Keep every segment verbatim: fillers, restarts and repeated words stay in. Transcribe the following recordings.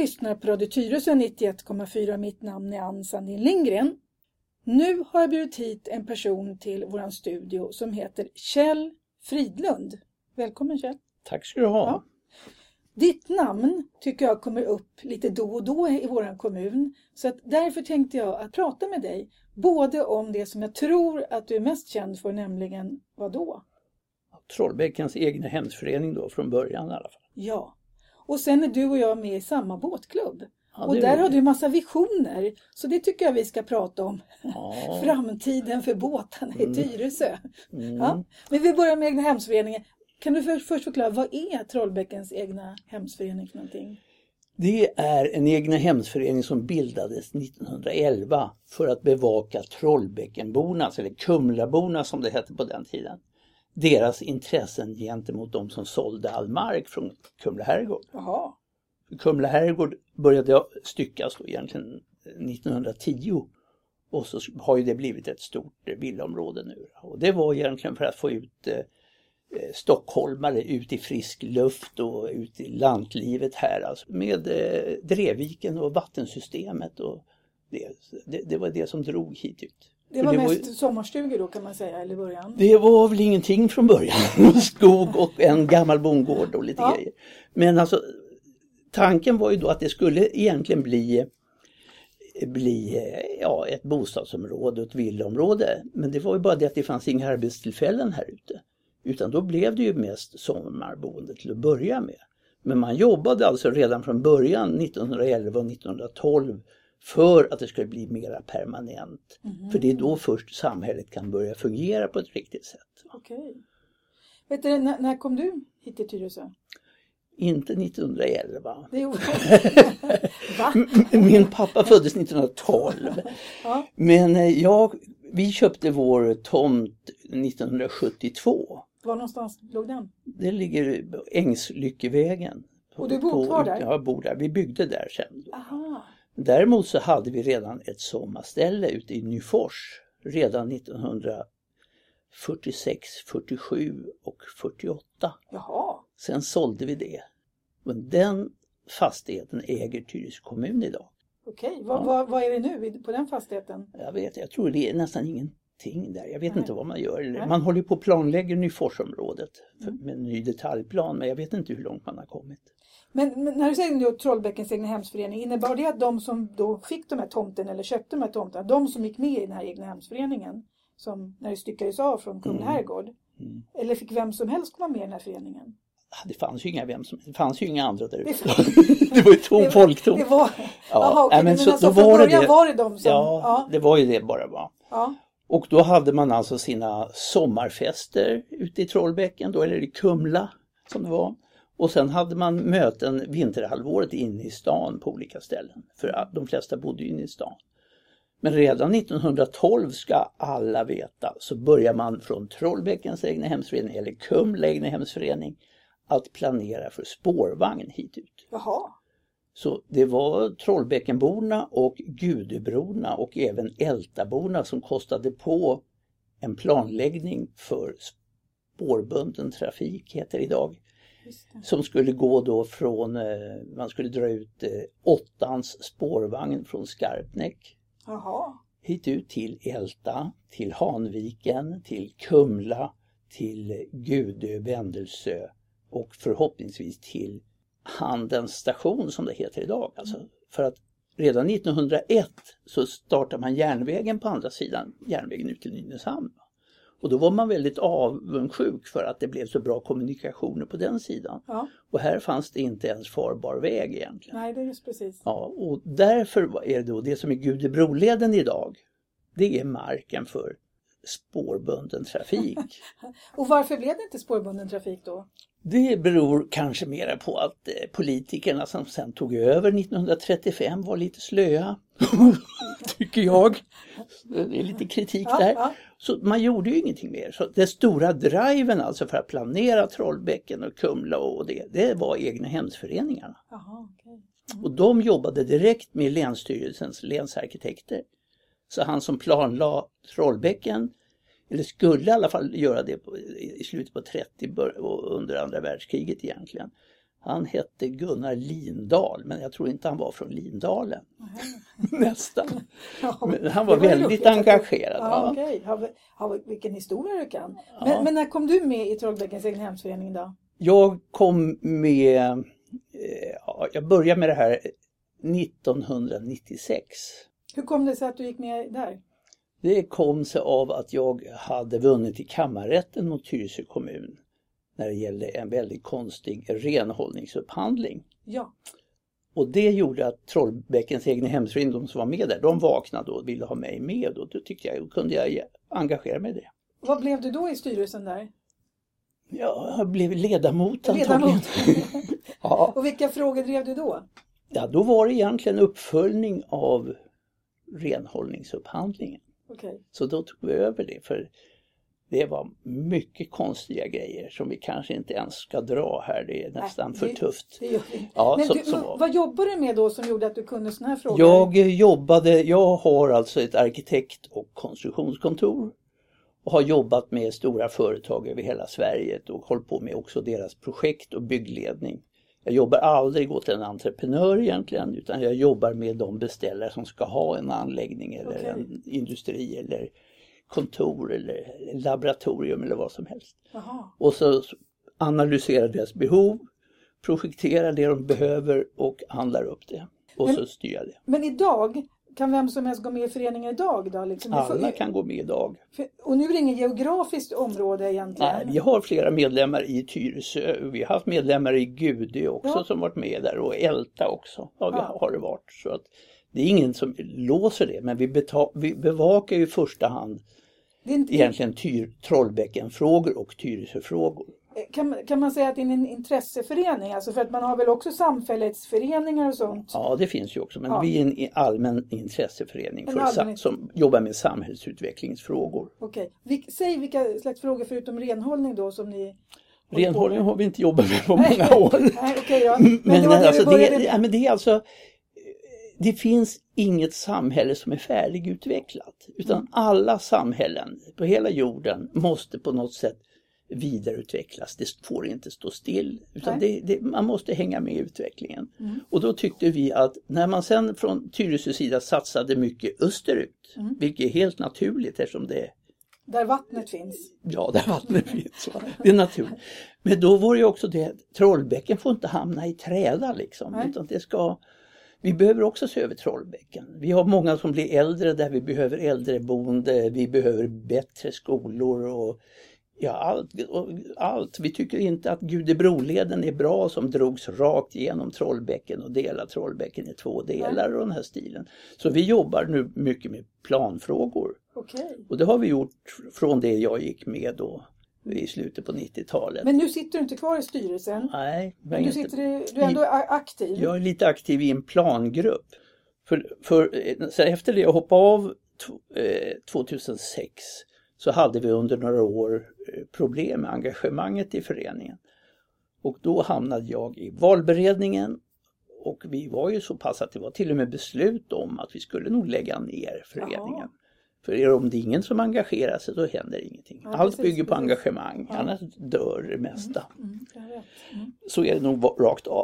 lyssnar på Radio Tyresö nittioett komma fyra. Mitt namn är Ann Sandin Lindgren. Nu har jag bjudit hit en person till våran studio som heter Kjell Fridlund. Välkommen Kjell. Tack ska du ha. Ja. Ditt namn tycker jag kommer upp lite då och då i våran kommun. Så att därför tänkte jag att prata med dig. Både om det som jag tror att du är mest känd för, nämligen vad då? Trollbäckens egna hemsförening då från början i alla fall. Ja. Och sen är du och jag med i samma båtklubb. Ja, och där har du en massa visioner. Så det tycker jag vi ska prata om. Ja. Framtiden för båtarna i Tyresö. Mm. Ja. Men vi börjar med egna hemsföreningen. Kan du först, först förklara, vad är Trollbäckens egna hemsförening för någonting? Det är en egna hemsförening som bildades nittonhundraelva för att bevaka Trollbäckenbornas, eller Kumlaborna som det hette på den tiden, deras intressen gentemot de som sålde all mark från Kumla herrgård. Jaha. Kumla herrgård började styckas då egentligen nittonhundratio och så har ju det blivit ett stort villaområde nu. Och det var egentligen för att få ut eh, stockholmare ut i frisk luft och ut i lantlivet här, alltså med eh, Drevviken och vattensystemet, och det, det, det var det som drog hit ut. Det var det mest var, sommarstugor då kan man säga, eller början? Det var väl ingenting från början. Skog och en gammal bondgård och lite ja. grejer. Men alltså tanken var ju då att det skulle egentligen bli bli ja, ett bostadsområde och ett villaområde. Men det var ju bara det att det fanns inga arbetstillfällen här ute. Utan då blev det ju mest sommarboende till att börja med. Men man jobbade alltså redan från början nittonhundraelva och nittonhundratolv för att det skulle bli mera permanent. Mm. För det är då först samhället kan börja fungera på ett riktigt sätt. Okej. Vet du, när, när kom du hit till Tyresö? Inte nittonhundraelva. Det är Va? Min pappa föddes nittonhundratolv. Ja. Men jag, vi köpte vår tomt nittonhundrasjuttiotvå. Var någonstans låg den? Det ligger Ängslyckevägen. Och du bor kvar där? Ja, jag bor där. Vi byggde där sen. Aha. Däremot så hade vi redan ett sommarställe ute i Nyfors redan nittonhundrafyrtiosex, fyrtiosju och fyrtioåtta. Jaha. Sen sålde vi det. Men den fastigheten äger Tyresö kommun idag. Okej, vad, ja. vad, vad är det nu på den fastigheten? Jag vet, jag tror det är nästan ingenting där. Jag vet Nej. inte vad man gör. Nej. Man håller på att planlägga Nyforsområdet mm. med en ny detaljplan, men jag vet inte hur långt man har kommit. Men, men när du säger då Trollbäckens egna hemsförening, innebar det att de som då fick de här tomten eller köpte de här tomterna, de som gick med i den här egna hemsföreningen, som när det styckades av från Kumla mm. herrgård, mm. eller fick vem som helst komma med i den här föreningen? Det fanns ju inga vem som, det fanns ju inga andra där ute. Det var ju tom folktom. Det var, ja. Aha, okay. men, men så, alltså, då från var början det, var det de som... Ja, ja, det var ju det bara va. Ja. Och då hade man alltså sina sommarfester ute i Trollbäcken, då, eller i Kumla som det var. Och sen hade man möten vinterhalvåret inne i stan på olika ställen. För att de flesta bodde inne i stan. Men redan nittonhundratolv ska alla veta, så börjar man från Trollbäckens egna hemsförening eller Kumla egna hemsförening att planera för spårvagn hit ut. Jaha. Så det var Trollbäckenborna och Gudeborna och även Ältaborna som kostade på en planläggning för spårbunden trafik, heter det idag. Som skulle gå då från, man skulle dra ut åttans spårvagn från Skarpnäck. Jaha. Hit ut till Älta, till Hanviken, till Kumla, till Gudö, Vändelsö och förhoppningsvis till Handens station som det heter idag. Alltså, för att redan nittonhundraett så startade man järnvägen på andra sidan, järnvägen ut till Nynäshamn. Och då var man väldigt avundsjuk för att det blev så bra kommunikationer på den sidan. Ja. Och här fanns det inte ens farbar väg egentligen. Nej, det är just precis. Ja, och därför är det då det som är Gudebroleden idag. Det är marken för spårbunden trafik. Och varför blev det inte spårbunden trafik då? Det beror kanske mer på att eh, politikerna som sen tog över nittonhundratrettiofem var lite slöa, tycker jag. Det är lite kritik ja, där. Ja. Så man gjorde ju ingenting mer. Så det stora driven alltså för att planera Trollbäcken och Kumla och det, det var egna hemsföreningarna. Aha, okay. Mm. Och de jobbade direkt med Länsstyrelsens länsarkitekter. Så han som planlade Trollbäcken, eller skulle i alla fall göra det på, i slutet på trettio och under andra världskriget egentligen. Han hette Gunnar Lindahl, men jag tror inte han var från Lindalen. Nästan. Ja, men han var, var väldigt engagerad. Ja, ja. Okej. Ja, ja, vilken historia du kan. Men, ja. men när kom du med i Trollbäckens egnahemsförening då? Jag kom med, ja, jag började med det här nittonhundranittiosex. Hur kom det sig att du gick med där? Det kom sig av att jag hade vunnit i kammarrätten mot Tyresö kommun när det gällde en väldigt konstig renhållningsupphandling. Ja. Och det gjorde att Trollbäckens egnahemsförening, de som var med där, de vaknade och ville ha mig med. Och då tyckte jag, då kunde jag engagera mig i det. Vad blev du då i styrelsen där? Ja, jag blev ledamot Ledamot. Ja. Och vilka frågor drev du då? Ja, då var det egentligen uppföljning av renhållningsupphandlingen. Okay. Så då tog vi över det, för det var mycket konstiga grejer som vi kanske inte ens ska dra här. Det är nästan Nej, för det, tufft. Det ja, Men så, du, så vad jobbar du med då som gjorde att du kunde såna här frågor? Jag jobbade, jag har alltså ett arkitekt- och konstruktionskontor. Och har jobbat med stora företag över hela Sverige och hållit på med också deras projekt och byggledning. Jag jobbar aldrig åt en entreprenör egentligen, utan jag jobbar med de beställare som ska ha en anläggning eller okay. en industri eller kontor eller laboratorium eller vad som helst. Aha. Och så analyserar deras behov, projekterar det de behöver och handlar upp det. Och men, så styr jag det. Men idag kan vem som helst gå med i föreningen idag då? Liksom? Alla får, kan gå med idag. För, och nu är det inget geografiskt område egentligen? Nej, vi har flera medlemmar i Tyresö. Vi har haft medlemmar i Gudö också ja. som varit med där och Älta också. Ja, vi ja. har det varit. Så att det är ingen som låser det, men vi, beta- vi bevakar ju i första hand det är inte... egentligen tyr- Trollbäckenfrågor och Tyresöfrågor. Kan, kan man säga att det är en intresseförening? Alltså för att man har väl också samfällighetsföreningar och sånt? Ja, det finns ju också. Men ja. vi är en allmän intresseförening för allmän... som jobbar med samhällsutvecklingsfrågor. Okej. Vil- säg vilka slags frågor förutom renhållning då som ni... Renhållning har vi inte jobbat med på många år. Nej, okay, ja. Men, men, det det alltså, började... det, ja, men det är alltså... Det finns inget samhälle som är färdigutvecklat. Utan mm. alla samhällen på hela jorden måste på något sätt vidareutvecklas. Det får inte stå still. Utan det, det, man måste hänga med i utvecklingen. Mm. Och då tyckte vi att när man sen från Tyresö sida satsade mycket österut. Mm. Vilket är helt naturligt eftersom det där vattnet finns. Ja, där vattnet finns. Det är naturligt. Men då var det ju också det att Trollbäcken får inte hamna i träda liksom. Nej. Utan det ska... Vi behöver också se över Trollbäcken. Vi har många som blir äldre där vi behöver äldreboende. Vi behöver bättre skolor och ja, allt, och allt. Vi tycker inte att Gudebroleden är bra som drogs rakt genom Trollbäcken och delar Trollbäcken i två delar och den här stilen. Så vi jobbar nu mycket med planfrågor. Okay. Och det har vi gjort från det jag gick med då i slutet på nittiotalet. Men nu sitter du inte kvar i styrelsen? Nej. Men du, sitter i, du är ändå aktiv? Jag är lite aktiv i en plangrupp. För, för så efter det jag hoppade av tjugohundrasex så hade vi under några år problem med engagemanget i föreningen. Och då hamnade jag i valberedningen och vi var ju så pass att det var till och med beslut om att vi skulle nog lägga ner föreningen. Jaha. För om det är ingen som engagerar sig så händer ingenting. Ja, Allt precis, bygger på precis. engagemang, ja. Annars dör det mesta. Mm, mm, mm. Så är det nog rakt av.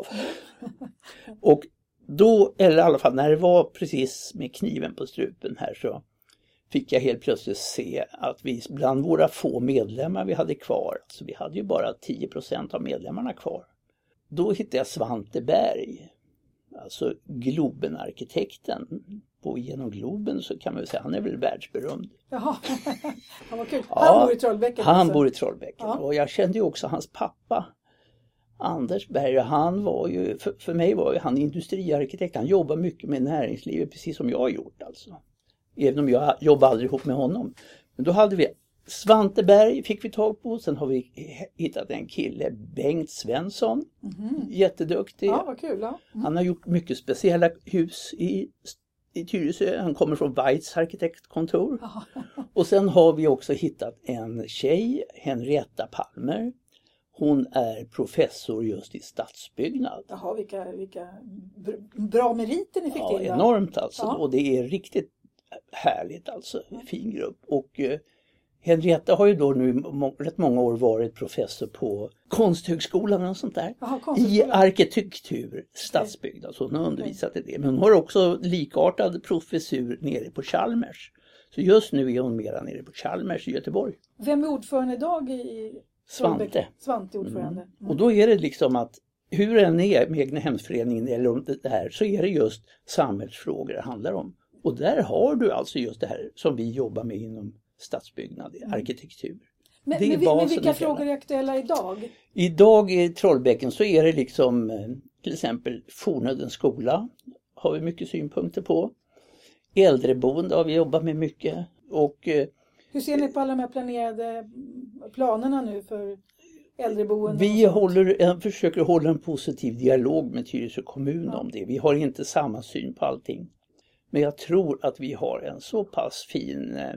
Och då, eller i alla fall när det var precis med kniven på strupen här så fick jag helt plötsligt se att vi bland våra få medlemmar vi hade kvar, alltså vi hade ju bara tio procent av medlemmarna kvar. Då hittade jag Svante Berg, alltså Globenarkitekten. På genom Globen så kan man väl säga han är väl världsberömd. Jaha, han var kul. Ja, han bor i Trollbäcken. Han alltså. bor i Trollbäcken. Ja. Och jag kände ju också hans pappa. Anders Berg, han var ju, för, för mig var ju han industriarkitekt. Han jobbar mycket med näringslivet precis som jag har gjort alltså. Även om jag jobbar aldrig ihop med honom. Men då hade vi Svante Berg fick vi tag på. Sen har vi hittat en kille, Bengt Svensson. Mm-hmm. Jätteduktig. Ja, vad kul. Ja. Mm. Han har gjort mycket speciella hus i i Tyresö. Han kommer från Weitz arkitektkontor. Och sen har vi också hittat en tjej, Henrietta Palmer. Hon är professor just i stadsbyggnad. Jaha, vilka, vilka bra meriter ni fick ja, till. Ja, enormt alltså. Ja. Och det är riktigt härligt alltså. En fin grupp. Och eh, Henrietta har ju då nu må- rätt många år varit professor på Konsthögskolan och sånt där. Aha, I arkitektur, stadsbyggnad, så hon har undervisat i det. Men hon har också likartad professur nere på Chalmers. Så just nu är hon mera nere på Chalmers i Göteborg. Vem är ordförande idag i Svante. Svante ordförande. Mm. Och då är det liksom att hur än är med egnahemsföreningen eller om det här, så är det just samhällsfrågor det handlar om. Och där har du alltså just det här som vi jobbar med inom stadsbyggnad, mm. arkitektur. Men, men, men vilka frågor är aktuella idag? Idag i Trollbäcken så är det liksom till exempel Fornödens skola har vi mycket synpunkter på. Äldreboende har vi jobbat med mycket. Och, hur ser ni på alla de här planerade planerna nu för äldreboende? Vi håller, försöker hålla en positiv dialog med Tyresö kommun ja. om det. Vi har inte samma syn på allting. Men jag tror att vi har en så pass fin eh,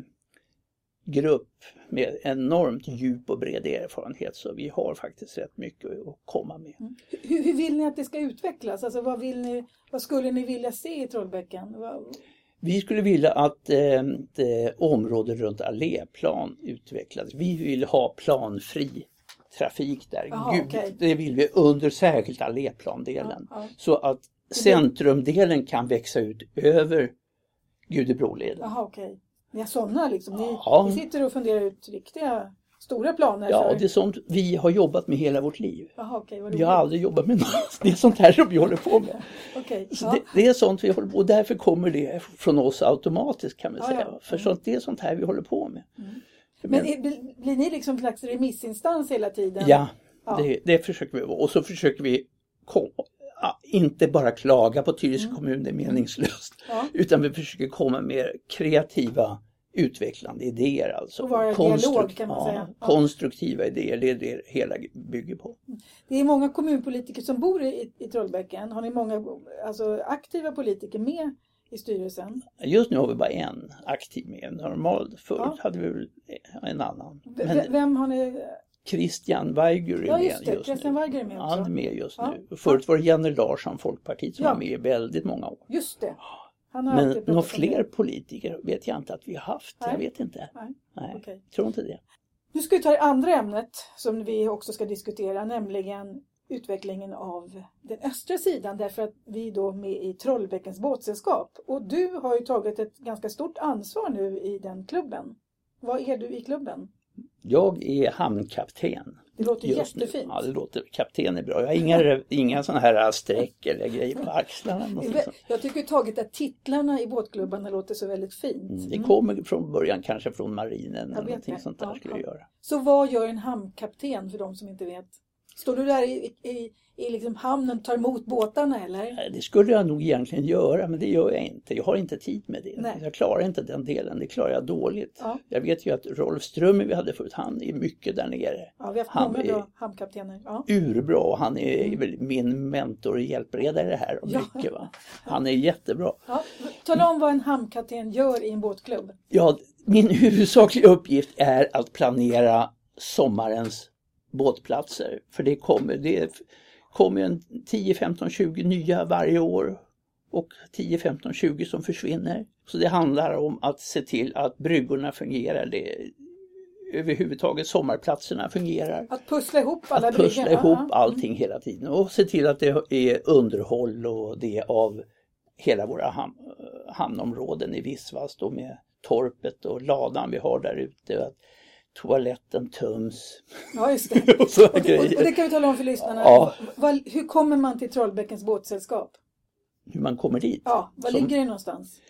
grupp med enormt djup och bred erfarenhet så vi har faktiskt rätt mycket att komma med. Mm. Hur, hur vill ni att det ska utvecklas? Alltså vad, vill ni, vad skulle ni vilja se i Trollbäcken? Vad... Vi skulle vilja att eh, det området runt Alléplan utvecklades. Vi vill ha planfri trafik där. Aha, Gud, okay. Det vill vi under särskilt Alléplandelen. Ja, ja. Så att centrumdelen kan växa ut över Gudebroleden. Jaha, okej. Okay. Ni har sådana liksom. Ni, ja. ni sitter och funderar ut riktiga stora planer. Ja, för... det är sånt vi har jobbat med hela vårt liv. Jaha, okay, vi har aldrig jobbat med något. Det är sånt här som vi håller på med. Okay, så ja. det, det är sånt vi håller på med och därför kommer det från oss automatiskt kan man ja, säga. Ja. För sånt, det är sånt här vi håller på med. Mm. Men, Men är, blir ni liksom en slags remissinstans hela tiden? Ja, ja. Det, det försöker vi vara. Och så försöker vi kom, inte bara klaga på Tyresö mm. kommun, det är meningslöst. Ja. Utan vi försöker komma med kreativa utvecklande idéer. Alltså. Och vara Konstru- dialog kan man ja, säga. Ja. Konstruktiva idéer, det är det hela bygger på. Det är många kommunpolitiker som bor i, i Trollbäcken. Har ni många alltså, aktiva politiker med i styrelsen? Just nu har vi bara en aktiv med. Normalt förut ja. hade vi väl en annan. V- Men, vem har ni... Christian Weiger är ja, med just, det. just Christian nu. Weiger är med också. Han är med just ja. nu. Förut var det Jenny Larsson, Folkpartiet, som ja. var med i väldigt många år. Just det. Han har Men några fler politiker vet jag inte att vi har haft. Nej. Jag vet inte. Nej. Nej. Okay. Tror inte det. Nu ska vi ta det andra ämnet som vi också ska diskutera, nämligen utvecklingen av den östra sidan, därför att vi är då med i Trollbäckens båtsällskap. Och du har ju tagit ett ganska stort ansvar nu i den klubben. Vad är du i klubben? Jag är hamnkapten. Det låter jättefint. Nu. Ja, det låter, kapten är bra. Jag har inga, inga sådana här streck eller grejer på axlarna. Jag tycker taget att titlarna i båtklubbarna låter så väldigt fint. Mm, det kommer från början kanske från marinen eller någonting sånt där ja, skulle ja. göra. Så vad gör en hamnkapten för de som inte vet? Står du där i, i, i liksom hamnen och tar emot båtarna eller? Det skulle jag nog egentligen göra, men det gör jag inte. Jag har inte tid med det. Nej. Jag klarar inte den delen, det klarar jag dåligt. Ja. Jag vet ju att Rolf Ström vi hade förut, han är mycket där nere. Ja, vi har haft han många bra hamnkaptener. Ja. Urbra, han är mm. väl min mentor och hjälpredare det här. Och ja. mycket, va? Han är jättebra. Ja. Tala om vad en hamnkapten gör i en båtklubb. Ja, min huvudsakliga uppgift är att planera sommarens båtplatser. För det kommer, det kommer en tio, femton, tjugo nya varje år och tio, femton, tjugo som försvinner. Så det handlar om att se till att bryggorna fungerar, det, överhuvudtaget sommarplatserna fungerar. Att pussla ihop alla Att pussla bryggor. ihop Aha. allting hela tiden och se till att det är underhåll och det av hela våra ham- hamnområden i Vissvast och med torpet och ladan vi har där ute. Att toaletten töms. Ja, just det. och, och, och, och det kan vi tala om för lyssnarna. Ja. Var, hur kommer man till Trollbäckens båtsällskap? Hur man kommer dit. Ja, var Som, ligger det någonstans?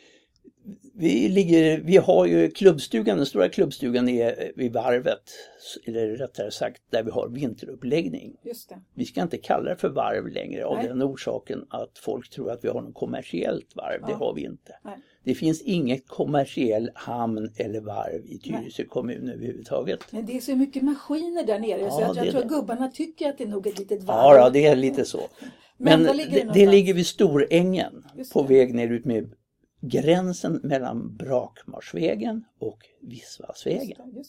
Vi, ligger, vi har ju klubbstugan, den stora klubbstugan är vid varvet. Eller rättare sagt där vi har vinteruppläggning. Just det. Vi ska inte kalla det för varv längre av Nej. den orsaken att folk tror att vi har något kommersiellt varv. Ja. Det har vi inte. Nej. Det finns inget kommersiell hamn eller varv i Tyresö kommun överhuvudtaget. Men det är så mycket maskiner där nere ja, så jag, jag tror att gubbarna tycker att det är nog ett litet varv. Ja, ja det är lite så. Men, Men ligger det, det, det ligger vid Storängen på det. väg ner ut med gränsen mellan Brakmarsvägen och Vissvassvägen. Just det, just det.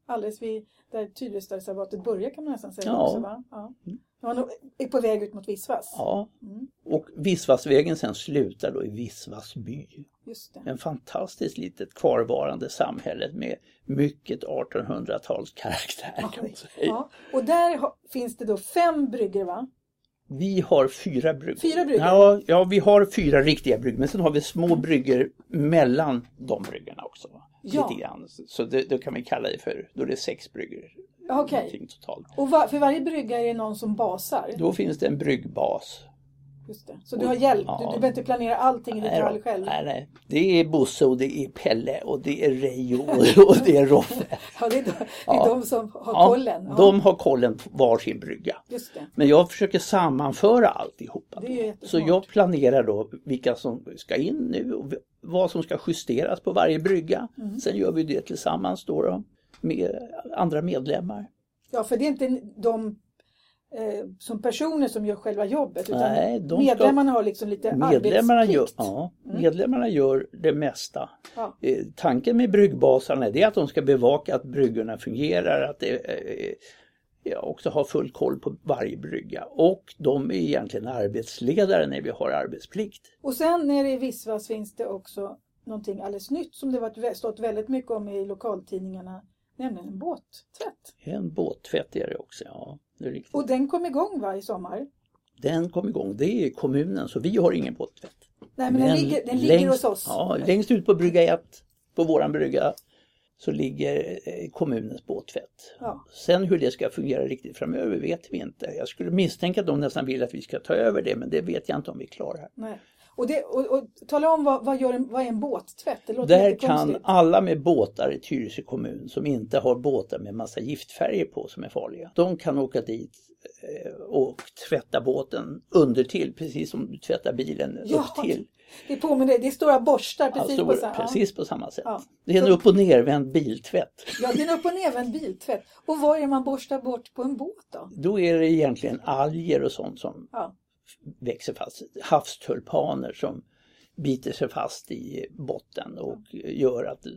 alldeles vid där Tyresöreservatet börjar kan man nästan säga ja. också, va? Ja. Man är på väg ut mot Vissvas. Ja, mm. och Vissvasvägen sen slutar då i Vissvasby. Just det. En fantastiskt litet kvarvarande samhälle med mycket artonhundratals karaktär. Ja, kan man säga. ja. Och där ha, finns det då fem bryggor, va? Vi har fyra bryggor. Fyra bryggor? Ja, ja, vi har fyra riktiga bryggor. Men sen har vi små mm. bryggor mellan de bryggorna också. Ja. Lite grann. Så det, då kan vi kalla det för, då är det sex bryggor. Okej. Okay. Och var, för varje brygga är det någon som basar? Då finns det en bryggbas. Just det. Så du har hjälp, ja. du, du behöver inte planera allting i detalj själv? Nej, nej. Det är Bosse och det är Pelle och det är Reijo och, och det är Roffe. Ja, det är, de, det är ja. de som har kollen. Ja, de har kollen på varsin brygga. Just det. Men jag försöker sammanföra alltihopa. Det är så jag planerar då vilka som ska in nu och vad som ska justeras på varje brygga. Mm. Sen gör vi det tillsammans då, då med andra medlemmar. Ja, för det är inte de eh, som personer som gör själva jobbet, utan Nej, medlemmarna har liksom lite medlemmarna arbetsplikt. Gör, ja, mm. medlemmarna gör det mesta. Ja. Eh, tanken med bryggbasarna är att de ska bevaka att bryggorna fungerar, att det eh, ja, också har full koll på varje brygga. Och de är egentligen arbetsledare när vi har arbetsplikt. Och sen nere i Vissvas finns det också någonting alldeles nytt som det har stått väldigt mycket om i lokaltidningarna. Nämligen en båttvätt. En båttvätt är det också, ja. Det är riktigt. Och den kom igång, va, i sommar? Den kom igång, det är kommunen, så vi har ingen båttvätt. Nej, men, men den ligger, den ligger längst, hos oss. Ja, längst ut på brygga ett, på våran brygga, så ligger eh, kommunens båttvätt. Ja. Sen hur det ska fungera riktigt framöver vet vi inte. Jag skulle misstänka att de nästan vill att vi ska ta över det, men det vet jag inte om vi klarar. Nej. Och, det, och, och tala om vad, vad, gör en, vad är en båttvätt? Det låter Där kan alla med båtar i Tyresö kommun som inte har båtar med massa giftfärger på som är farliga. De kan åka dit eh, och tvätta båten under till, precis som du tvättar bilen ja, upp till. Det påminner, det är stora borstar precis, alltså, på, samma, precis på samma sätt. Ja. Det är en upp- och nervänd biltvätt. Ja, det är en upp- och nervänd biltvätt. Och vad är det man borstar bort på en båt då? Då är det egentligen alger och sånt som ja. växer fast. Havstulpaner som biter sig fast i botten och gör att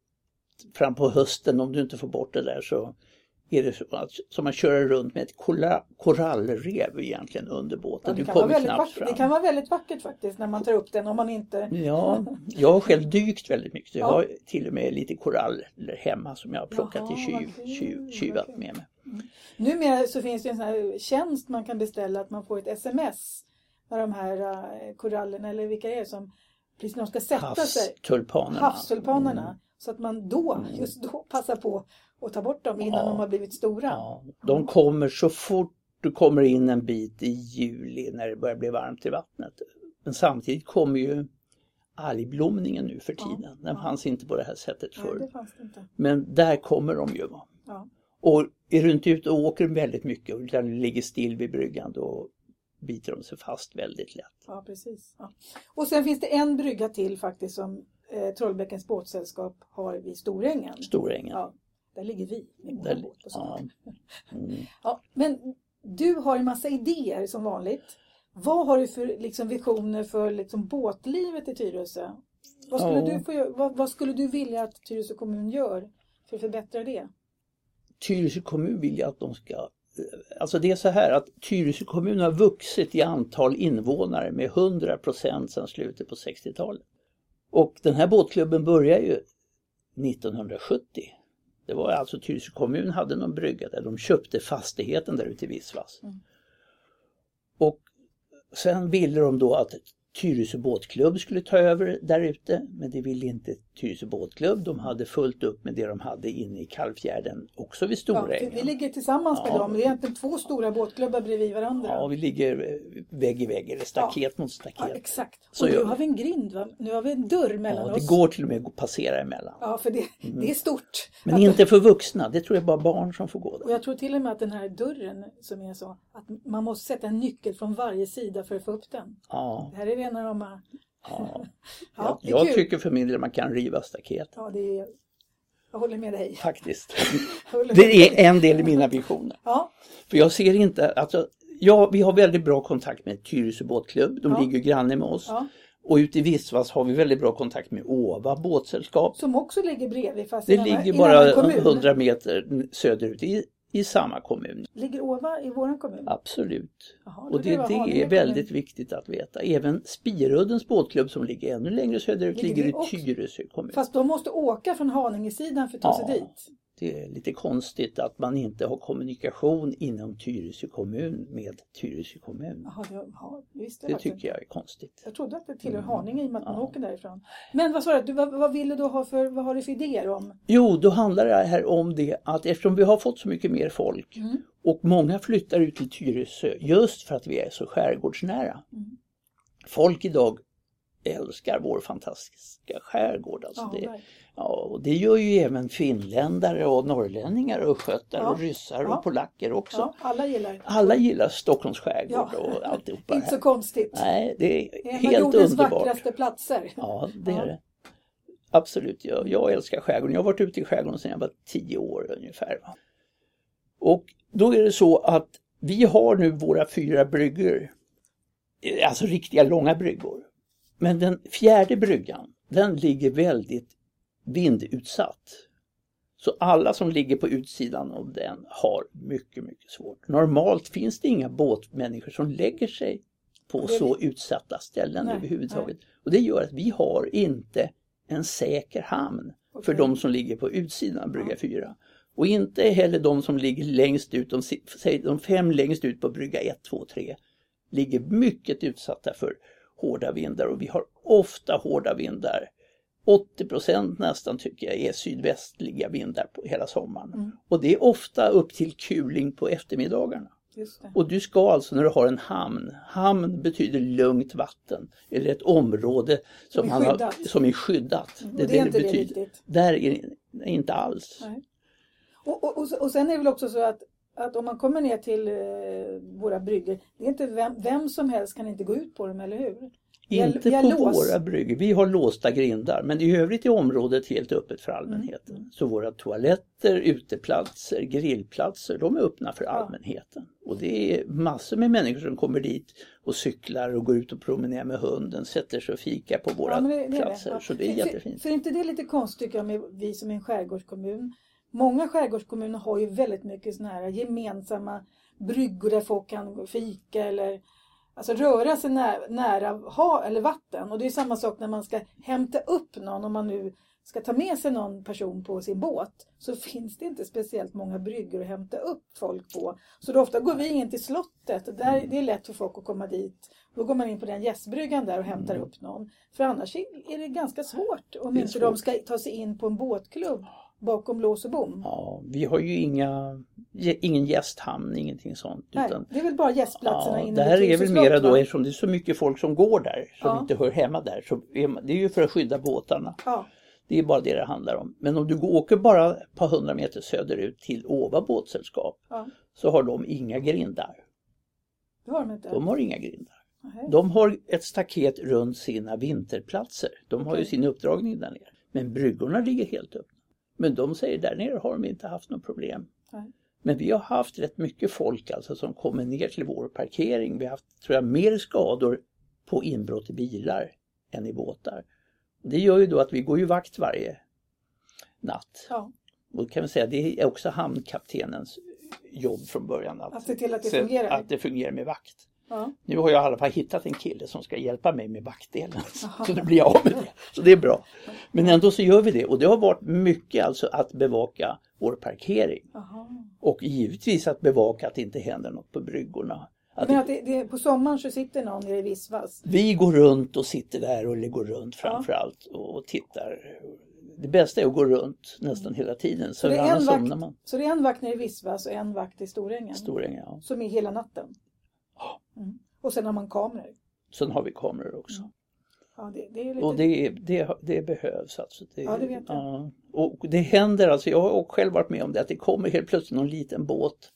fram på hösten, om du inte får bort det där, så är det så att så man kör runt med ett kolla, korallrev egentligen under båten. Ja, du kommer knappt vackert, fram. Det kan vara väldigt vackert faktiskt när man tar upp den om man inte... Ja, jag har själv dykt väldigt mycket. Jag ja. har till och med lite koraller hemma som jag har plockat Jaha, till tjuv, tjuv, tjuvat med mig. Mm. Numera så finns det en sån här tjänst man kan beställa att man får ett sms med de här uh, korallerna, eller vilka det är som precis när de ska sätta sig. Havstulpanerna. Havstulpanerna. Mm. Så att man då, just då passar på att ta bort dem innan ja. de har blivit stora. Ja. De kommer så fort du kommer in en bit i juli när det börjar bli varmt i vattnet. Men samtidigt kommer ju algblomningen nu för tiden. Ja. Den fanns inte på det här sättet förr. Nej, det fanns det inte. Men där kommer de ju. Ja. Och är du inte ute och åker väldigt mycket och du ligger still vid bryggan, då biter de sig fast väldigt lätt. Ja, precis. Ja. Och sen finns det en brygga till faktiskt som eh, Trollbäckens båtsällskap har vid Storängen. Storängen. Ja, där ligger vi med vår båt. Och ja. Mm. Ja, men du har en massa idéer som vanligt. Vad har du för liksom, visioner för liksom, båtlivet i Tyresö? Vad skulle, ja. du få, vad, vad skulle du vilja att Tyresö kommun gör för att förbättra det? Tyresö kommun vill jag att de ska... Alltså det är så här att Tyresö kommun har vuxit i antal invånare med hundra procent sedan slutet på sextiotalet. Och den här båtklubben börjar ju nittonhundrasjuttio. Det var alltså Tyresö kommun hade någon brygga där de köpte fastigheten där ute i Vissvas. Mm. Och sen ville de då att Tyresö båtklubb skulle ta över där ute, men det ville inte Tyresö båtklubb. De hade fullt upp med det de hade inne i Kallfjärden, också vid Storängen. Ja, vi ligger tillsammans med ja. dem. Det är egentligen två stora båtklubbar bredvid varandra. Ja, vi ligger vägg i vägg, eller staket ja. mot staket. Ja, exakt. Och nu jag... har vi en grind, va? Nu har vi en dörr mellan ja, oss. Det går till och med att passera emellan. Ja, för det, mm. det är stort. Men att... inte för vuxna, det tror jag bara barn som får gå där. Och jag tror till och med att den här dörren som är så, att man måste sätta en nyckel från varje sida för att få upp den. Ja. Det här är rena de här... Ja. ja, jag jag tycker för min del att man kan riva staket. Ja, det är... Jag håller med dig. Faktiskt. Det är en del i mina visioner. Ja. För jag ser inte, alltså, ja, vi har väldigt bra kontakt med Tyresö båtklubb. De ja. ligger granne med oss. Ja. Och ute i Vissvas har vi väldigt bra kontakt med Åva båtsällskap. Som också ligger bredvid fast det i ligger en, bara en kommun. hundra meter söderut i, i samma kommun. Ligger Åva i våran kommun? Absolut. Jaha, och det, det är väldigt kommun. viktigt att veta. Även Spiruddens båtklubb som ligger ännu längre söderut ligger, ligger i Tyresö kommun. Fast de måste åka från Haninge-sidan för att ta ja, sig dit. Det är lite konstigt att man inte har kommunikation inom Tyresö kommun med Tyresö kommun. Jaha, det, ja, visst, det, det tycker jag är konstigt. Jag trodde att det tillhör Haninge i och med att man ja. åker därifrån. Men vad sa du, vad, vad vill du då ha för, vad har du för idéer om? Jo, då handlar det här om det att eftersom vi har fått så mycket mer folk mm. och många flyttar ut till Tyresö just för att vi är så skärgårdsnära. Mm. Folk idag älskar vår fantastiska skärgård. Alltså ja, det, ja, och det gör ju även finländare och norrlänningar och skötar ja. och ryssar ja. och polacker också. Ja, alla gillar Alla gillar Stockholms skärgård ja. och alltihopa. Inte så konstigt. Nej, det är, det är helt jordens underbart. vackraste platser. Ja, det ja. är det. Absolut, jag, jag älskar skärgården. Jag har varit ute i skärgården sedan jag var tio år ungefär. Och då är det så att vi har nu våra fyra bryggor. Alltså riktiga långa bryggor. Men den fjärde bryggan, den ligger väldigt vindutsatt. Så alla som ligger på utsidan av den har mycket, mycket svårt. Normalt finns det inga båtmänniskor som lägger sig på så utsatta ställen nej, överhuvudtaget. Nej. Och det gör att vi har inte en säker hamn okay. för de som ligger på utsidan av brygga fyra. Och inte heller de som ligger längst ut, de, de fem längst ut på brygga ett, två, tre ligger mycket utsatta för hårda vindar och vi har ofta hårda vindar. åttio procent nästan tycker jag är sydvästliga vindar på hela sommaren. Mm. Och det är ofta upp till kuling på eftermiddagarna. Just det. Och du ska alltså när du har en hamn, hamn betyder lugnt vatten eller ett område som, som, är, skyddat. Har, som är skyddat. Mm. Det är det, är det inte det betyder. Det Där är det inte alls. Nej. Och, och, och, och sen är det väl också så att att om man kommer ner till eh, våra bryggor, det är inte vem, vem som helst kan inte gå ut på dem, eller hur? Inte på lås. Våra bryggor. Vi har låsta grindar, men i övrigt är området helt öppet för allmänheten. Mm. Så våra toaletter, uteplatser, grillplatser, de är öppna för allmänheten. Ja. Och det är massor med människor som kommer dit och cyklar och går ut och promenerar med hunden, sätter sig och fikar på våra ja, det, det platser. Det. Ja. Så det är för, jättefint. För, för inte det är lite konstigt tycker jag med vi som är en skärgårdskommun. Många skärgårdskommuner har ju väldigt mycket såna här gemensamma bryggor där folk kan fika eller alltså röra sig nära, nära ha eller vatten. Och det är samma sak när man ska hämta upp någon, om man nu ska ta med sig någon person på sin båt, så finns det inte speciellt många bryggor att hämta upp folk på. Så då ofta går vi in till slottet, där det är lätt för folk att komma dit. Då går man in på den gästbryggan där och hämtar upp någon. För annars är det ganska svårt om inte svårt. de ska ta sig in på en båtklubb bakom lås och bom. Ja, vi har ju inga, ingen gästhamn, ingenting sånt. Nej, utan, det är väl bara gästplatserna ja, inne det här är väl mera då, eftersom det är så mycket folk som går där, som ja. inte hör hemma där. Så är man, det är ju för att skydda båtarna. Ja. Det är bara det det handlar om. Men om du åker bara ett par hundra meter söderut till Åva båtsällskap ja. så har de inga grindar. Det har de inte. De har inga grindar. Aha. De har ett staket runt sina vinterplatser. De okay. har ju sin uppdragning där nere. Men bryggorna ligger helt upp. Men de säger där nere har de inte haft något problem. Nej. Men vi har haft rätt mycket folk alltså som kommer ner till vår parkering. Vi har haft, tror jag, mer skador på inbrott i bilar än i båtar. Det gör ju då att vi går ju vakt varje natt. Ja. Och kan vi säga det är också hamnkaptenens jobb från början. Att, att se till att det fungerar. Att det fungerar med vakt. Ja. Nu har jag i alla fall hittat en kille som ska hjälpa mig med vaktdelen. Aha. Så det blir jag av med det. Så det är bra. Men ändå så gör vi det. Och det har varit mycket alltså att bevaka vår parkering. Aha. Och givetvis att bevaka att det inte händer något på bryggorna. Att Men att det, det, på sommaren så sitter någon nere i Vissvas? Vi går runt och sitter där och går runt framförallt ja. och tittar. Det bästa är att gå runt nästan hela tiden. Så, så, det, är en vakt, man. så det är en vakt nere i Vissvas och en vakt i Storängen? Storängen, ja. Som är hela natten? Mm. Och sen har man kameror. Sen har vi kameror också. Mm. Ja, det, det är lite... Och det, det, det behövs alltså. Det, ja, det vet jag. Ja. Och det händer alltså, jag har själv varit med om det, att det kommer helt plötsligt någon liten båt.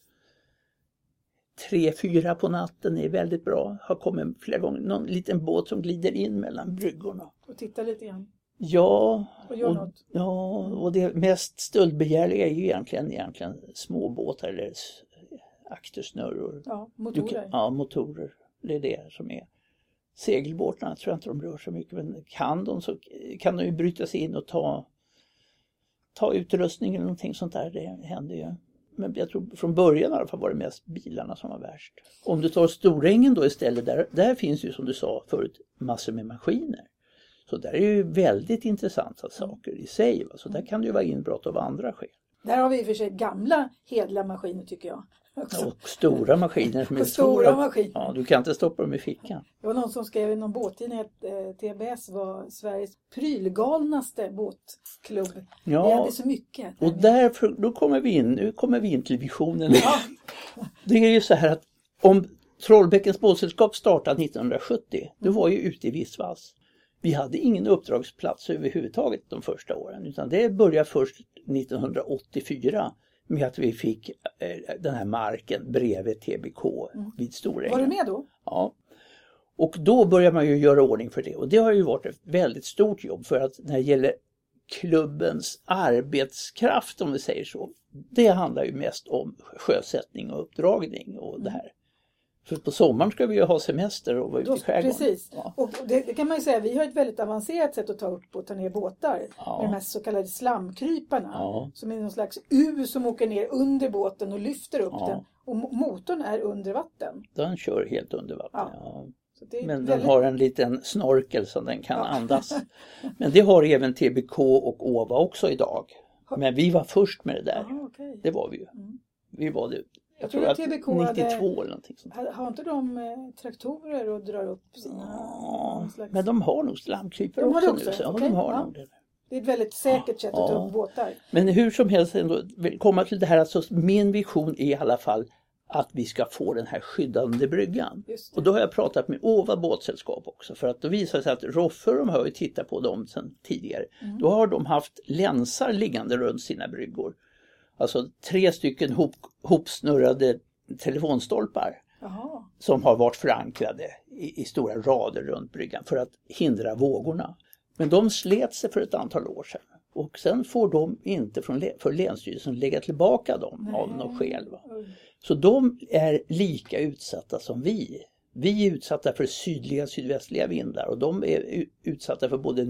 Tre, fyra på natten är väldigt bra. Har kommit flera gånger. Någon liten båt som glider in mellan bryggorna. Och tittar lite grann. Ja. Och gör och, något. Ja, och det mest stöldbegärliga är ju egentligen, egentligen småbåtar eller aktersnurror. Ja, motorer. Kan, ja, motorer. Det är det som är. segelbåtarna tror jag inte de rör så mycket, men kan de så kan de ju bryta sig in och ta, ta utrustning eller någonting sånt där, det händer ju. Men jag tror från början i alla fall var det mest bilarna som var värst. Om du tar Storängen då istället, där, där finns ju som du sa förut massor med maskiner. Så där är ju väldigt intressanta saker i sig. Va? Så där kan det ju vara inbrott av andra skäl. Där har vi i och för sig gamla hedliga maskiner tycker jag. Också. Och stora maskiner. Som är och stora stora maskiner. Ja, du kan inte stoppa dem i fickan. Det var någon som skrev i någon båttidning att eh, T B S var Sveriges prylgalnaste båtklubb. Ja, vi hade så mycket. Och därför, då kommer vi in, nu kommer vi in till visionen. Ja. Det är ju så här att om Trollbäckens båtsällskap startade nittonhundrasjuttio, då var ju ute i Vissvas. Vi hade ingen uppdragsplats överhuvudtaget de första åren, utan det började först nittonhundraåttiofyra med att vi fick eh, den här marken bredvid T B K mm. vid Storängen. Var du med då? Ja. Och då börjar man ju göra ordning för det. Och det har ju varit ett väldigt stort jobb, för att när det gäller klubbens arbetskraft, om vi säger så, det handlar ju mest om sjösättning och uppdragning och det här. För på sommaren ska vi ju ha semester och vara ute i skärgården. Precis. Ja. Och det, det kan man ju säga, vi har ett väldigt avancerat sätt att ta upp och ta ner båtar. Ja. Med de här så kallade slamkryparna. Ja. Som är någon slags U som åker ner under båten och lyfter upp Ja. den. Och motorn är under vatten. Den kör helt under vatten. Ja. Ja. Så det är Men den väldigt... har en liten snorkel som den kan Ja. andas. Men det har även T B K och Åva också idag. Men vi var först med det där. Aha, okay. Det var vi ju. Mm. Vi var det. Jag, Jag tror tror att T B K hade- nittiotvå eller någonting sånt. Har, har inte de eh, traktorer och drar upp sina... Ja, någon slags- men de har nog slamkrypare De har också, det också, nu. Så, ja, okej, de har ja. nog det. Det är ett väldigt säkert sätt att ta Ja. upp båtar. Men hur som helst ändå, vill komma till det här, alltså min vision är i alla fall att vi ska få den här skyddande bryggan. Just det. Och då har jag pratat med Åva båtsällskap också, för att då visar det sig att Roffe, de har ju tittat på dem sedan tidigare. Mm. Då har de haft länsar liggande runt sina bryggor. Alltså tre stycken hop, hopsnurrade telefonstolpar Jaha. som har varit förankrade i, i stora rader runt bryggan för att hindra vågorna. Men de slet sig för ett antal år sedan. Och sen får de inte från, för Länsstyrelsen lägga tillbaka dem Nej. av något skäl. Va? Oj. Så de är lika utsatta som vi. Vi är utsatta för sydliga sydvästliga vindar och de är u- utsatta för både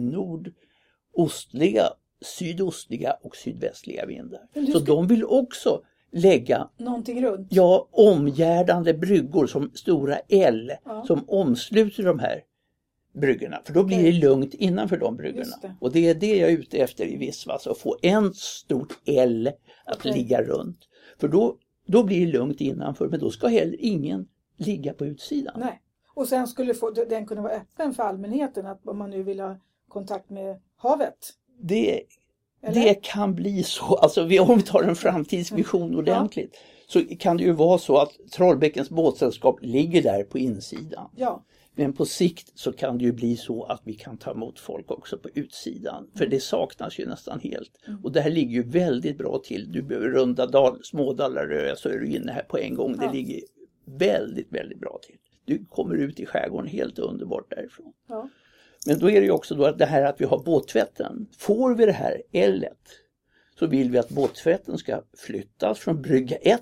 nordostliga, sydostliga och sydvästliga vindar. Men du Så ska- de vill också lägga Någonting runt. ja, omgärdande bryggor som stora L Ja. som omsluter de här bryggorna. För då blir Okej. det lugnt innanför de bryggorna. Just det. Och det är det jag är ute efter i Vissvas, att få en stort L att Okej. ligga runt. För då, då blir det lugnt innanför, men då ska heller ingen ligga på utsidan. Nej. Och sen skulle få, den kunna vara öppen för allmänheten, att om man nu vill ha kontakt med havet. Det, Eller? det kan bli så, alltså vi, om vi tar en framtidsvision ordentligt, så kan det ju vara så att Trollbäckens båtsällskap ligger där på insidan. Ja. Men på sikt så kan det ju bli så att vi kan ta emot folk också på utsidan. För det saknas ju nästan helt. Mm. Och det här ligger ju väldigt bra till. Du behöver runda dal, små Dalarö så är du inne här på en gång. Det Ja. ligger väldigt, väldigt bra till. Du kommer ut i skärgården helt underbart därifrån. Ja. Men då är det ju också då att det här att vi har båttvätten. Får vi det här L-et så vill vi att båttvätten ska flyttas från brygga ett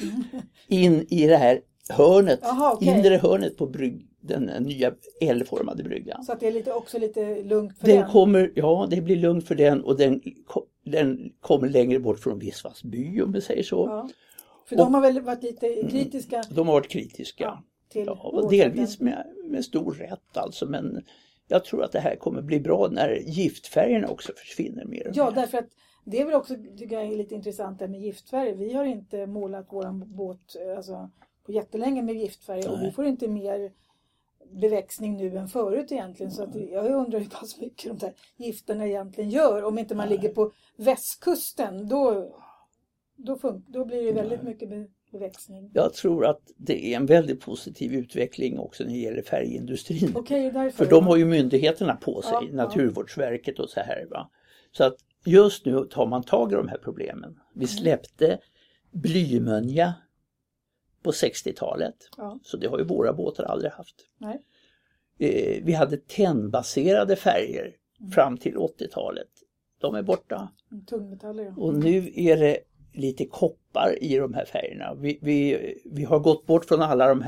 in i det här hörnet, Jaha, okej. inre hörnet på brygg, den nya L-formade bryggan. Så att det är lite, också lite lugnt för Den den. kommer, ja, det blir lugnt för den och den, den kommer längre bort från Vissvas by, om vi säger så. Ja. För Och- de har väl varit lite kritiska De har varit kritiska. ja, till Ja, och båtsätten. delvis med, med stor rätt alltså, men jag tror att det här kommer bli bra när giftfärgerna också försvinner mer och Ja, mer. därför att det är väl också, tycker jag, är lite intressant det med giftfärger. Vi har inte målat våran båt alltså, på jättelänge med giftfärger och Nej. vi får inte mer beväxning nu än förut egentligen. Så att jag undrar ju pass mycket de där gifterna egentligen gör. Om inte man Nej. ligger på västkusten, då, då, fun- då blir det väldigt mycket be- beväxning. Jag tror att det är en väldigt positiv utveckling också när det gäller färgindustrin. Okej, därför. För de har ju myndigheterna på sig, Ja, ja. Naturvårdsverket och så här. Va? Så att just nu tar man tag i de här problemen. Vi släppte blymönja på sextiotalet. Ja. Så det har ju våra båtar aldrig haft. Nej. Eh, vi hade tennbaserade färger Mm. fram till åttiotalet. De är borta. Tungmetaller, ja. Och nu är det lite koppar i de här färgerna. Vi, vi, vi har gått bort från alla de här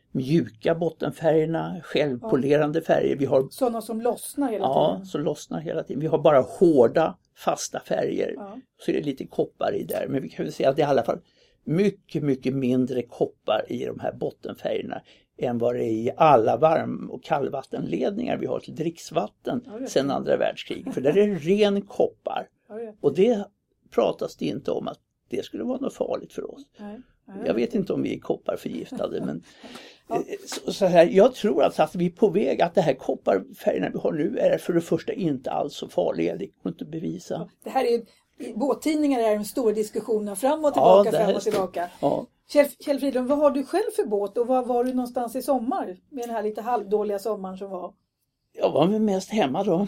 mjuka bottenfärgerna, självpolerande färger. Vi har sådana som lossnar hela ja, tiden. Ja, som lossnar hela tiden. Vi har bara hårda, fasta färger. Ja. Så är det lite koppar i där. Men vi kan väl säga att det är i alla fall mycket, mycket mindre koppar i de här bottenfärgerna än vad det är i alla varm- och kallvattenledningar vi har till dricksvatten ja, sedan andra världskriget. För där är det ren koppar. Ja, och det pratas det inte om att det skulle vara något farligt för oss. Nej. Jag vet inte om vi är kopparförgiftade, men ja. så, så här, jag tror alltså att vi är på väg att det här kopparfärgerna vi har nu är för det första inte alls så farliga. Det går inte att bevisa. Ja, det här är i båttidningar är en stor diskussion fram och tillbaka, ja, fram och tillbaka. Ja. Kjell, Kjell Fridlund, vad har du själv för båt och var var du någonstans i sommar med den här lite halvdåliga sommaren som var? Jag var mest hemma då.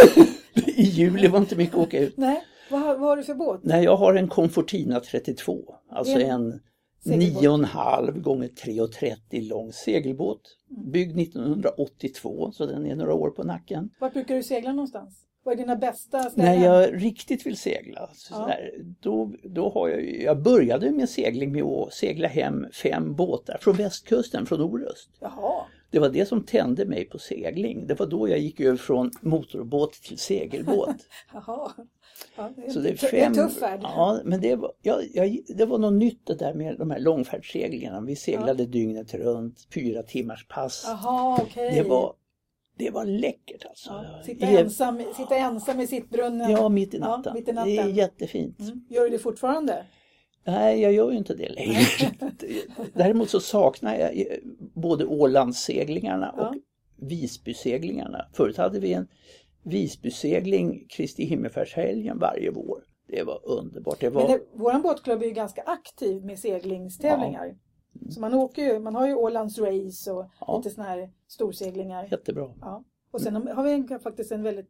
I juli var inte mycket att åka ut. Nej, vad, vad har du för båt? Nej, jag har en Confortina trettiotvå, alltså en, en nio komma fem gånger tre komma trettio lång segelbåt. Byggd nittonhundraåttiotvå, så den är några år på nacken. Var brukar du segla någonstans? Vad är dina bästa ställen? När jag riktigt vill segla, så ja. där, då, då har jag, jag började med segling med att segla hem fem båtar från västkusten, från Orust. Jaha. Det var det som tände mig på segling. Det var då jag gick över från motorbåt till segelbåt. Jaha. Ja, det, är så det, är fem, det är en tuff färd. Ja, men det var, jag, jag, det var något nytt det där med de här långfärdsseglingarna. Vi seglade ja. dygnet runt, fyra timmars pass. Jaha, okej. Okay. Det var... Det var läckert alltså. Ja, sitta, ensam, sitta ensam i sittbrunnen. Ja, mitt i natten. Ja, mitt i natten. Det är jättefint. Mm. Gör du det fortfarande? Nej, jag gör ju inte det längre. Däremot så saknar jag både Ålandsseglingarna och ja. Visbyseglingarna. Förut hade vi en Visbysegling Kristi himmelfärdshelgen varje vår. Det var underbart. Det var... Men det, våran båtklubb är ju ganska aktiv med seglingstävlingar. Ja. Så man åker ju, man har ju Ålands Race och ja. lite såna här storseglingar. Jättebra. Ja. Och sen har vi en, faktiskt en väldigt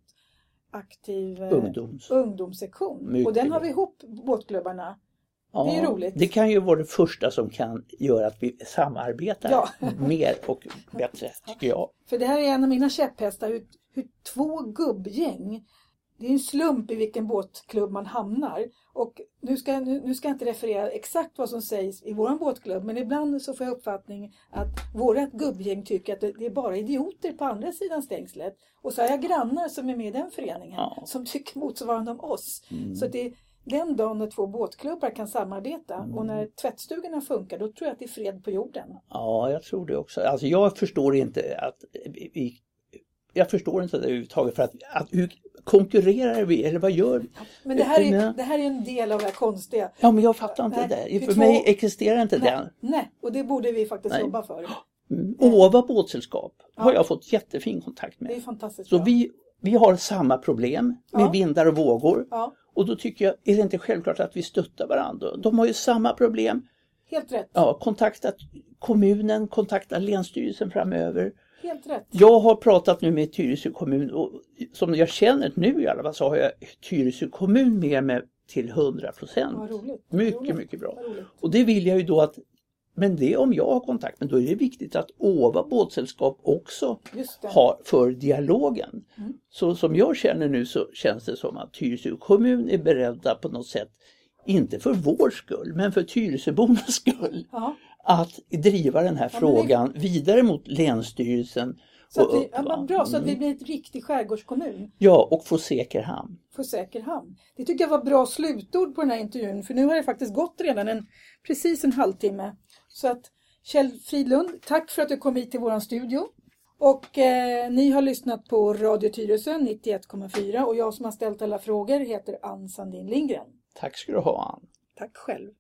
aktiv Ungdoms. eh, ungdomssektion. Mycket och den har bra. vi ihop, båtklubbarna. Ja, det är ju roligt. Det kan ju vara det första som kan göra att vi samarbetar ja. mer och bättre, tycker jag. För det här är en av mina käpphästar, hur, hur två gubbgäng, det är en slump i vilken båtklubb man hamnar. Och nu ska, nu, nu ska jag inte referera exakt vad som sägs i våran båtklubb. Men ibland så får jag uppfattning att vårat gubbgäng tycker att det, det är bara idioter på andra sidan stängslet. Och så har jag grannar som är med i den föreningen. Ja. Som tycker motsvarande om oss. Mm. Så det är den dagen när två båtklubbar kan samarbeta. Mm. Och när tvättstugorna funkar, då tror jag att det är fred på jorden. Ja, jag tror det också. Alltså jag förstår inte att vi... Jag förstår inte det överhuvudtaget, för att, att hur konkurrerar vi eller vad gör vi? Men det här, är, det här är en del av det här konstiga. Ja, men jag fattar inte nej, det. För två... mig existerar inte nej, den. Nej, och det borde vi faktiskt nej. jobba för. Mm. Åva båtsällskap ja. har jag fått jättefin kontakt med. Det är fantastiskt Så bra. vi, vi har samma problem med ja. vindar och vågor. Ja. Och då tycker jag, är det inte självklart att vi stöttar varandra? De har ju samma problem. Helt rätt. Ja, kontakta kommunen, kontakta länsstyrelsen framöver. Helt rätt. Jag har pratat nu med Tyresö kommun och som jag känner nu i alla fall så har jag Tyresö kommun med mig till hundra procent. Vad roligt. Mycket, roligt. mycket bra. Och det vill jag ju då att, men det om jag har kontakt med, då är det viktigt att Åva båtsällskap också har för dialogen. Mm. Så som jag känner nu så känns det som att Tyresö kommun är beredda på något sätt, inte för vår skull, men för Tyresöbornas skull. Ja. Att driva den här ja, frågan det... vidare mot länsstyrelsen. Så att vi, ja, bra, så att vi blir ett riktig skärgårdskommun. Ja, och få säker hamn. Få säker hamn. Det tycker jag var bra slutord på den här intervjun. För nu har det faktiskt gått redan en, precis en halvtimme. Så att Kjell Fridlund, tack för att du kom hit till våran studio. Och eh, ni har lyssnat på Radio Tyresö nittioett komma fyra. Och jag som har ställt alla frågor heter Ann Sandin Lindgren. Tack ska du ha, Ann. Tack själv.